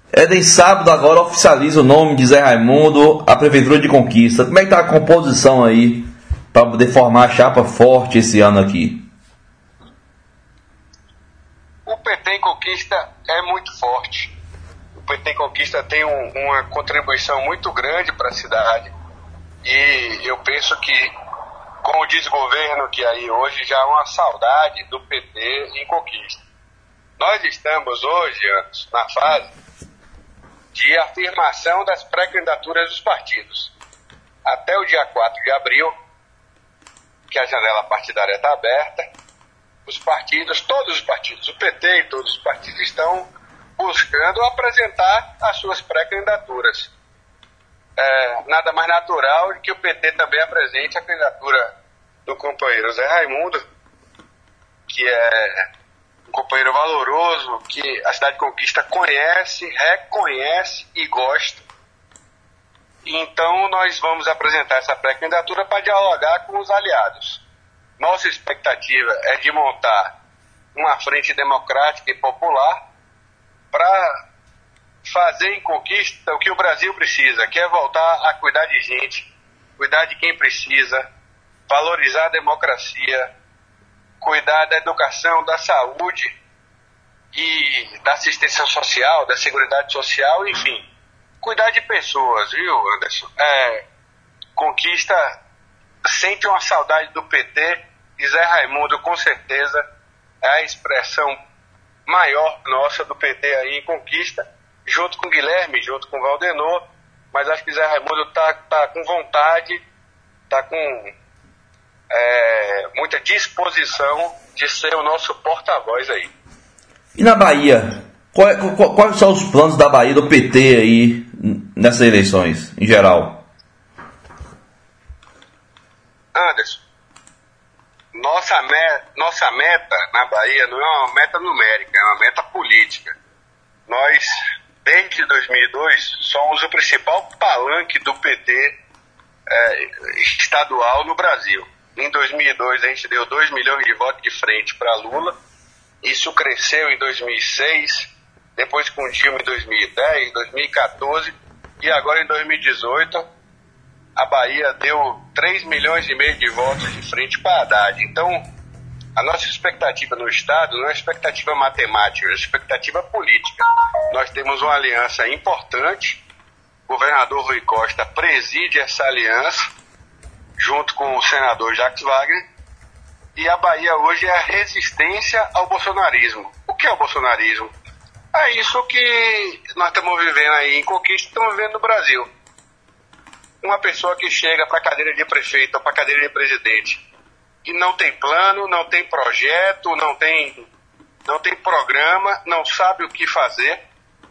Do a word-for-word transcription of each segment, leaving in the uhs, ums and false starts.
Éden, sábado agora oficializa o nome de Zé Raimundo, a Prefeitura de Conquista. Como é que está a composição aí para poder formar a chapa forte esse ano aqui? O P T em Conquista é muito forte. O P T em Conquista tem um, uma contribuição muito grande para a cidade. E eu penso que, com o desgoverno que aí hoje, já há uma saudade do P T em Conquista. Nós estamos hoje, Anderson, na fase de afirmação das pré-candidaturas dos partidos. Até o dia quatro de abril, que a janela partidária está aberta, os partidos, todos os partidos, o P T e todos os partidos estão buscando apresentar as suas pré-candidaturas. É, nada mais natural de que o P T também apresente a candidatura do companheiro Zé Raimundo, que é um companheiro valoroso, que a cidade de Conquista conhece, reconhece e gosta. Então nós vamos apresentar essa pré-candidatura para dialogar com os aliados. Nossa expectativa é de montar uma frente democrática e popular para fazer em Conquista o que o Brasil precisa, que é voltar a cuidar de gente, cuidar de quem precisa, valorizar a democracia, cuidar da educação, da saúde e da assistência social, da seguridade social, enfim, cuidar de pessoas, viu, Anderson? É, Conquista sente uma saudade do P T e Zé Raimundo, com certeza, é a expressão maior nossa do P T aí em Conquista, junto com o Guilherme, junto com o Valdenor, mas acho que Zé Raimundo está tá com vontade, está com é, muita disposição de ser o nosso porta-voz aí. E na Bahia, qual, qual, quais são os planos da Bahia, do P T aí, nessas eleições, em geral? Anderson, nossa, me, nossa meta na Bahia não é uma meta numérica, é uma meta política. Nós, desde dois mil e dois, somos o principal palanque do P T é, estadual no Brasil. Em dois mil e dois a gente deu dois milhões de votos de frente para Lula. Isso cresceu em dois mil e seis, depois com Dilma em dois mil e dez, dois mil e quatorze e agora em dois mil e dezoito a Bahia deu três milhões e meio de votos de frente para Haddad. Então, a nossa expectativa no Estado não é expectativa matemática, é expectativa política. Nós temos uma aliança importante, o governador Rui Costa preside essa aliança, junto com o senador Jacques Wagner, e a Bahia hoje é a resistência ao bolsonarismo. O que é o bolsonarismo? É isso que nós estamos vivendo aí em Conquista, estamos vivendo no Brasil. Uma pessoa que chega para a cadeira de prefeito ou para a cadeira de presidente e não tem plano, não tem projeto, não tem, não tem programa, não sabe o que fazer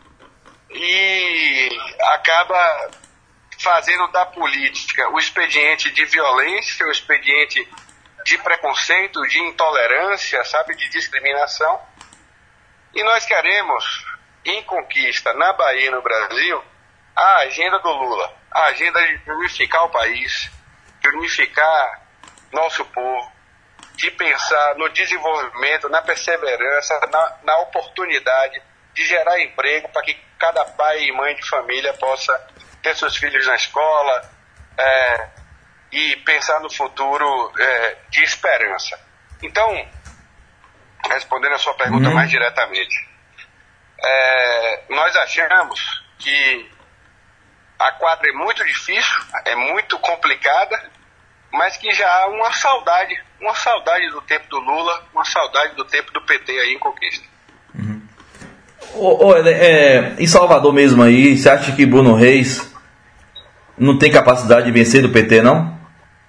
e acaba fazendo da política o expediente de violência, o expediente de preconceito, de intolerância, sabe, de discriminação. E nós queremos, em Conquista, na Bahia e no Brasil, a agenda do Lula, a agenda de unificar o país, de unificar nosso povo, de pensar no desenvolvimento, na perseverança, na, na oportunidade de gerar emprego para que cada pai e mãe de família possa ter seus filhos na escola é, e pensar no futuro é, de esperança. Então, respondendo a sua pergunta uhum. mais diretamente, é, nós achamos que a quadra é muito difícil, é muito complicada, mas que já há uma saudade, uma saudade do tempo do Lula, uma saudade do tempo do P T aí em Conquista. Uhum. Ô, ô, é, em Salvador mesmo aí, você acha que Bruno Reis não tem capacidade de vencer do P T, não?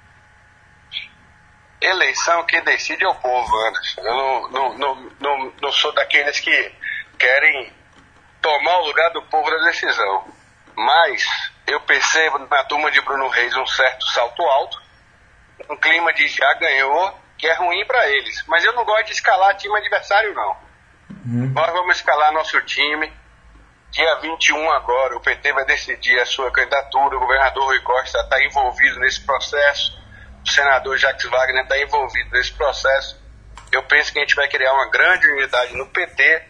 Eleição, quem decide é o povo, Anderson. Eu não, não, não, não, não sou daqueles que querem tomar o lugar do povo na decisão. Mas eu percebo na turma de Bruno Reis um certo salto alto, um clima de já ganhou, que é ruim para eles. Mas eu não gosto de escalar time adversário, não. Uhum. Nós vamos escalar nosso time. Dia vinte e um agora, o P T vai decidir a sua candidatura, o governador Rui Costa está envolvido nesse processo, o senador Jacques Wagner está envolvido nesse processo. Eu penso que a gente vai criar uma grande unidade no P T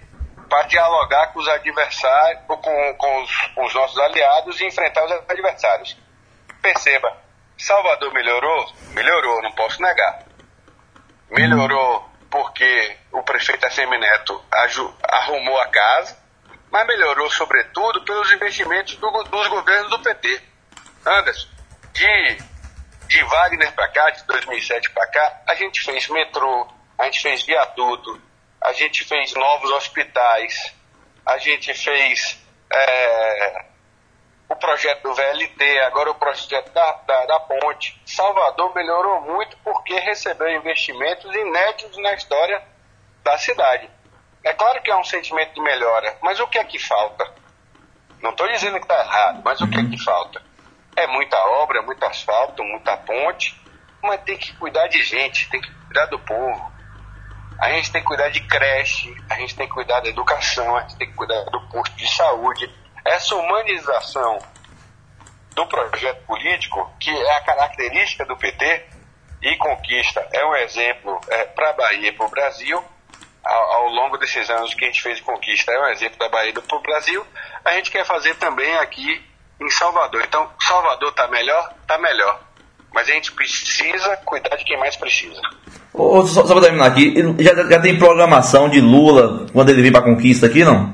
para dialogar com os adversários, com, com os, os nossos aliados e enfrentar os adversários. Perceba, Salvador melhorou? Melhorou, não posso negar. Melhorou porque o prefeito Assemineto arrumou a casa, mas melhorou sobretudo pelos investimentos do, dos governos do P T. Anderson, de, de Wagner para cá, de dois mil e sete para cá, a gente fez metrô, a gente fez viaduto, a gente fez novos hospitais, a gente fez é, o projeto do V L T, agora o projeto da, da, da ponte. Salvador melhorou muito porque recebeu investimentos inéditos na história da cidade. É claro que é um sentimento de melhora, mas o que é que falta? Não estou dizendo que está errado, mas o que é que falta? É muita obra, muito asfalto, muita ponte, mas tem que cuidar de gente, tem que cuidar do povo. A gente tem que cuidar de creche, a gente tem que cuidar da educação, a gente tem que cuidar do posto de saúde. Essa humanização do projeto político, que é a característica do P T, e Conquista é um exemplo é, para a Bahia e para o Brasil, ao, ao longo desses anos que a gente fez Conquista, é um exemplo da Bahia e para o Brasil, a gente quer fazer também aqui em Salvador. Então, Salvador está melhor? Está melhor. Mas a gente precisa cuidar de quem mais precisa. Ô, só, só para terminar aqui, já, já tem programação de Lula quando ele vem para a Conquista aqui, não?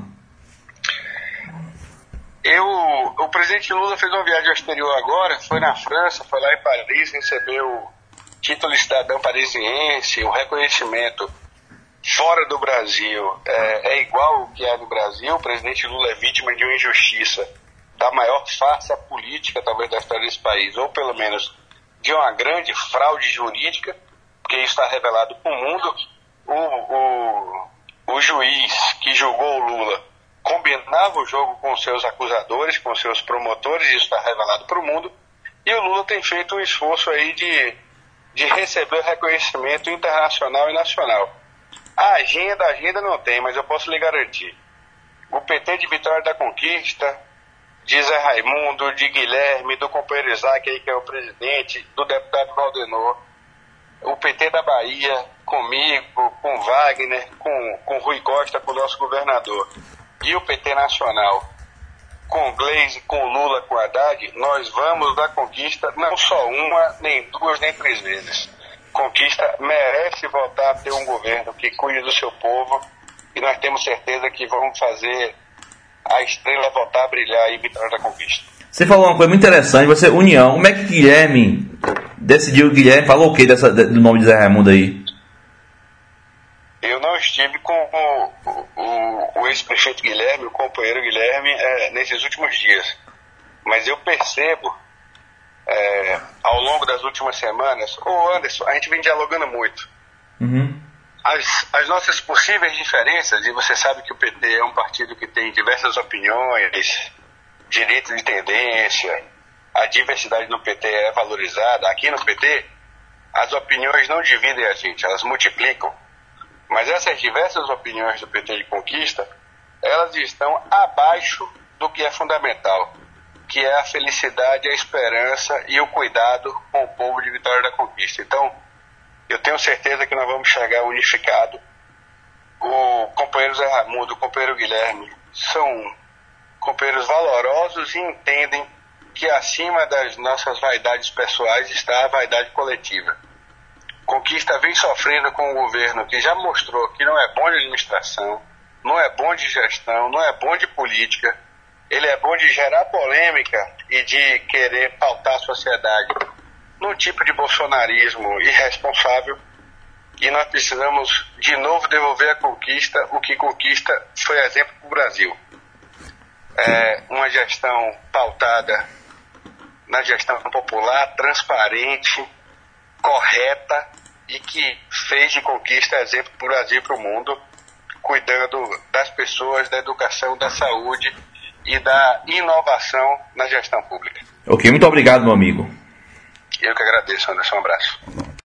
Eu, o presidente Lula fez uma viagem ao exterior agora, foi na França, foi lá em Paris, recebeu o título de cidadão parisiense, o reconhecimento fora do Brasil é, é igual ao que é no Brasil. O presidente Lula é vítima de uma injustiça, da maior farsa política talvez da história desse país, ou pelo menos de uma grande fraude jurídica, porque isso está revelado para o mundo. O, o, o juiz que julgou o Lula combinava o jogo com seus acusadores, com seus promotores, isso está revelado para o mundo, e o Lula tem feito um esforço aí de, de receber reconhecimento internacional e nacional. A agenda, a agenda não tem, mas eu posso lhe garantir. O P T de Vitória da Conquista, de Zé Raimundo, de Guilherme, do companheiro Isaac, aí, que é o presidente, do deputado Valdenor, o P T da Bahia, comigo, com Wagner, com, com Rui Costa, com o nosso governador, e o P T nacional, com Gleisi, com Lula, com Haddad, nós vamos dar Conquista não só uma, nem duas, nem três vezes. Conquista merece voltar a ter um governo que cuide do seu povo, e nós temos certeza que vamos fazer a estrela voltar a brilhar em Vitória da Conquista. Você falou uma coisa muito interessante, você, União. Como é que Guilherme decidiu? Guilherme falou o que dessa, do nome de Zé Raimundo aí? Eu não estive com o, o, o ex-prefeito Guilherme, o companheiro Guilherme, é, nesses últimos dias. Mas eu percebo, é, ao longo das últimas semanas, ô Anderson, a gente vem dialogando muito. Uhum. As, as nossas possíveis diferenças, e você sabe que o P T é um partido que tem diversas opiniões, direito de tendência, a diversidade no P T é valorizada. Aqui no P T, as opiniões não dividem a gente, elas multiplicam. Mas essas diversas opiniões do P T de Conquista, elas estão abaixo do que é fundamental, que é a felicidade, a esperança e o cuidado com o povo de Vitória da Conquista. Então, eu tenho certeza que nós vamos chegar unificado. O companheiro Zé Raimundo, o companheiro Guilherme, são companheiros valorosos e entendem que acima das nossas vaidades pessoais está a vaidade coletiva. Conquista vem sofrendo com um governo que já mostrou que não é bom de administração, não é bom de gestão, não é bom de política. Ele é bom de gerar polêmica e de querer pautar a sociedade num tipo de bolsonarismo irresponsável. E nós precisamos de novo devolver a Conquista o que Conquista foi exemplo para o Brasil. É uma gestão pautada na gestão popular, transparente, correta, e que fez de Conquista exemplo para o Brasil e para o mundo, cuidando das pessoas, da educação, da saúde e da inovação na gestão pública. Ok, muito obrigado, meu amigo. Eu que agradeço, Anderson. Um abraço.